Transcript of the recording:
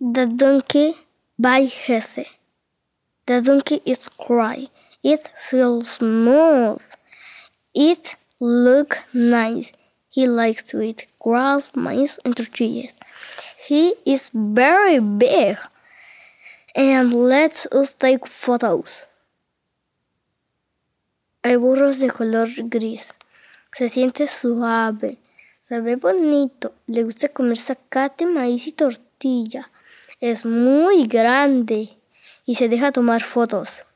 The donkey by Hesse. The donkey is dry. It feels smooth. It looks nice. He likes to eat grass, maize, and tortillas. He is very big. And let us take photos. El burro es de color gris. Se siente suave. Se ve bonito. Le gusta comer zacate, maíz y tortilla. Es muy grande y se deja tomar fotos.